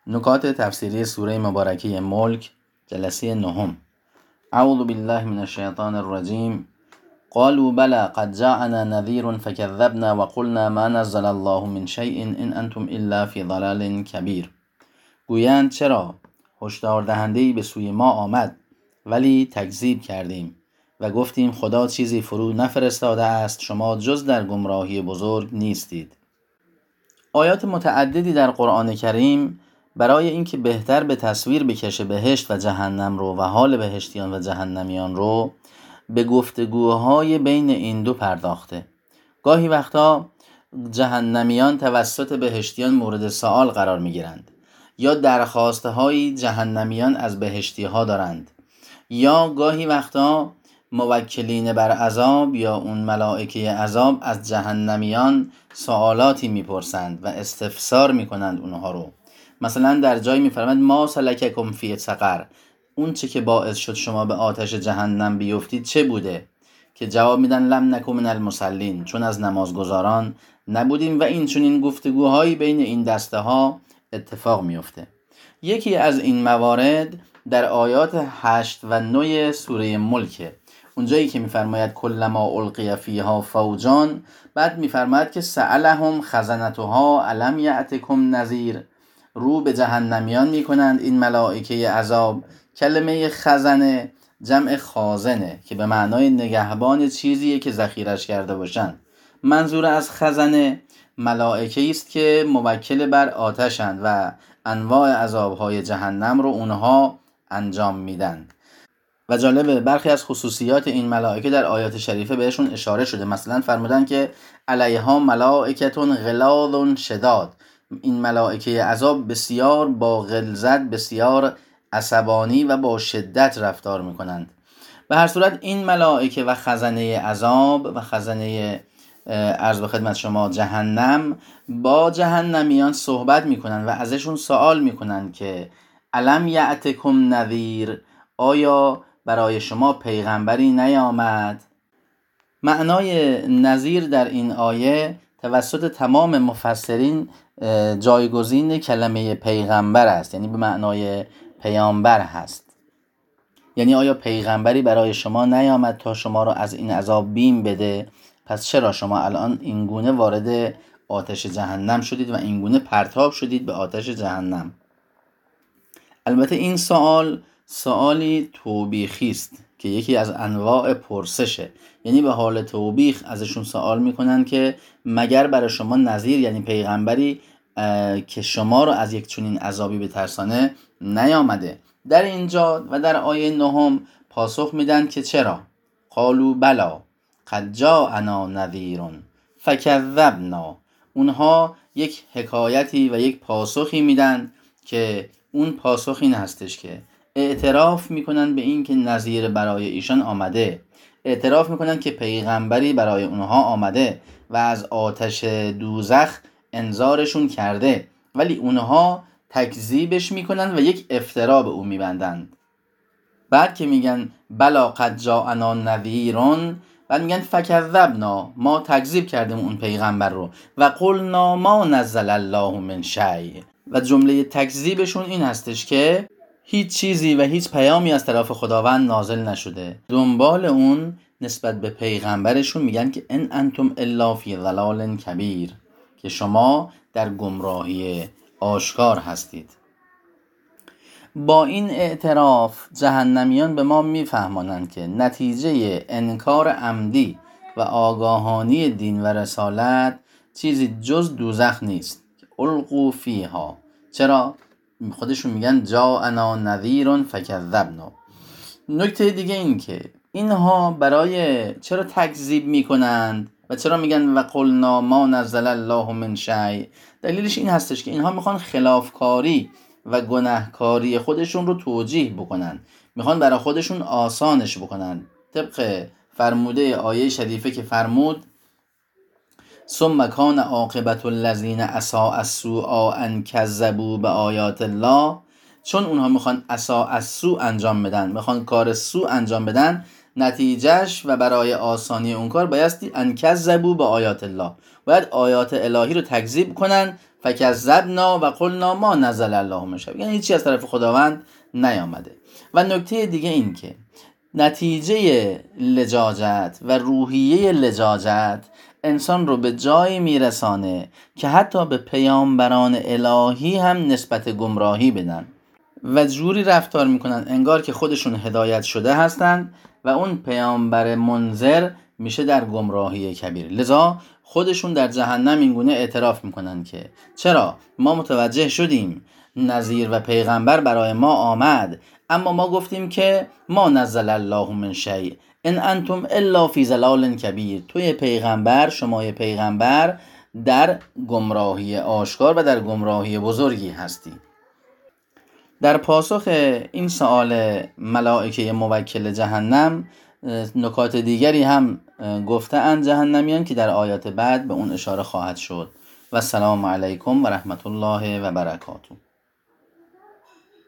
نکات تفسیری سوره مبارکه ملک، جلسه نهم. اعوذ بالله من الشیطان الرجیم. قالوا بلى قد جاءنا نذير فكذبنا وقلنا ما نزل الله من شيء ان انتم الا في ضلال كبير. گویند چرا هشدار دهنده‌ای به سوی ما آمد ولی تکذیب کردیم و گفتیم خدا چیزی فرو نفرستاده است، شما جز در گمراهی بزرگ نیستید. آیات متعددی در قرآن کریم برای اینکه بهتر به تصویر بکشه بهشت و جهنم رو و حال بهشتیان و جهنمیان رو، به گفتگوهای بین این دو پرداخته. گاهی وقتا جهنمیان توسط بهشتیان مورد سوال قرار می گیرند، یا درخواسته های جهنمیان از بهشتی ها دارند، یا گاهی وقتا موکلین بر عذاب یا اون ملائکه عذاب از جهنمیان سوالاتی میپرسند و استفسار میکنند اونها رو. مثلا در جایی میفرماد ما سلککم فی سقر، اون چه که باعث شد شما به آتش جهنم بیفتید چه بوده؟ که جواب میدن لم نکن من المصلین، چون از نمازگزاران نبودیم. و این چنین گفتگوهایی بین این دسته ها اتفاق میفته. یکی از این موارد در آیات 8 و 9 سوره ملکه، اونجایی که میفرماید کلما القی فیها فوجان، بعد میفرماید که سألهم خزنتها الم یأتکم نذیر. رو به جهنمیان میکنند این ملائکه عذاب. کلمه خزنه جمع خازنه که به معنای نگهبان چیزیه که ذخیرش کرده باشند. منظور از خزنه ملائکه است که موکل بر آتشند و انواع عذابهای جهنم رو اونها انجام میدن. و جالبه برخی از خصوصیات این ملائکه در آیات شریفه بهشون اشاره شده. مثلا فرمودن که علیها ملائکتون غلاظ شداد، این ملائکه عذاب بسیار با غلظت، بسیار عصبانی و با شدت رفتار میکنند. به هر صورت این ملائکه و خزنه عذاب و خزنه عرض به خدمت شما جهنم با جهنمیان صحبت میکنن و ازشون سوال میکنن که الم یأتکم نذیر، آیا برای شما پیغمبری نیامد؟ معنای نذیر در این آیه توسط تمام مفسرین جایگزین کلمه پیغمبر است، یعنی به معنای پیامبر هست. یعنی آیا پیغمبری برای شما نیامد تا شما را از این عذاب بیم بده؟ پس چرا شما الان این گونه وارد آتش جهنم شدید و این گونه پرتاب شدید به آتش جهنم؟ البته این سوالی توبیخی است که یکی از انواع پرسشه، یعنی به حال توبیخ ازشون سوال میکنن که مگر برای شما نذیر، یعنی پیغمبری که شما رو از یک چنین عذابی بترسانه نیامده؟ در اینجا و در آیه 9 پاسخ میدن که چرا؟ قالوا بلا قد جاءنا نذیر فکذبنا. اونها یک حکایتی و یک پاسخی میدن که اون پاسخ این هستش که اعتراف میکنن به این که نذیر برای ایشان آمده، اعتراف میکنن که پیغمبری برای اونها آمده و از آتش دوزخ انذارشون کرده، ولی اونها تکذیبش میکنن و یک افترا به اون میبندند. بعد که میگن بلا قد جاءنا نذیرون، بعد میگن فکذبنا، ما تکذیب کردیم اون پیغمبر رو، و قلنا ما نزل الله من شیء. و جمله تکذیبشون این هستش که هیچ چیزی و هیچ پیامی از طرف خداوند نازل نشده. دنبال اون نسبت به پیغمبرشون میگن که ان انتم الا فی ضلال کبیر، که شما در گمراهی آشکار هستید. با این اعتراف جهنمیان به ما میفهمانند که نتیجه انکار عمدی و آگاهانی دین و رسالت چیزی جز دوزخ نیست. القوا فیها. چرا؟ خودشون میگن جاءنا نذیر فکذبنا. نکته دیگه این که اینها برای چرا تکذیب میکنند و چرا میگن و قلنا ما نزل الله من شیء؟ دلیلش این هستش که اینها میخوان خلافکاری و گناهکاری خودشون رو توجیه بکنن، میخوان برای خودشون آسانش بکنن، طبق فرموده آیه شریفه که فرمود ثم کان عاقبة الذین اساءوا السوء ان کذبوا بآیات الله. چون اونها میخوان اساء السوء انجام بدن، میخوان کار سوء انجام بدن، نتیجهش و برای آسانی اون کار بایستی ان کذبوا بآیات الله، باید آیات الهی رو تکذیب کنن. فکذبنا و قلنا ما نزل الله من شیء، یعنی هیچی از طرف خداوند نیامده. و نکته دیگه این که نتیجه لجاجت و روحیه لجاجت انسان رو به جایی میرسانه که حتی به پیامبران الهی هم نسبت گمراهی بدن و جوری رفتار میکنن انگار که خودشون هدایت شده هستن و اون پیامبر منذر میشه در گمراهی کبیر. لذا خودشون در جهنم اینگونه اعتراف میکنن که چرا ما متوجه شدیم نذیر و پیغمبر برای ما آمد، اما ما گفتیم که ما نزل الله من شیء ان انتم الا فی ضلال کبیر. توی پیغمبر، شمای پیغمبر در گمراهی آشکار و در گمراهی بزرگی هستی. در پاسخ این سؤال ملائکه موکل جهنم نکات دیگری هم گفته‌اند جهنمیان که در آیات بعد به اون اشاره خواهد شد. و السلام علیکم و رحمت الله و برکاته.